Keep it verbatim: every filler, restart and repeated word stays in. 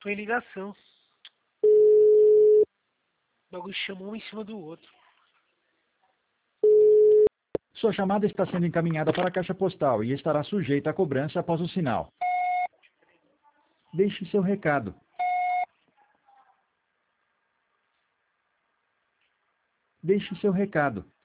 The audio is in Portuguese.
Tô em ligação. O bagulho chamou um em cima do outro. Sua chamada está sendo encaminhada para a caixa postal e estará sujeita a cobrança após o sinal. Deixe seu recado. Deixe seu recado.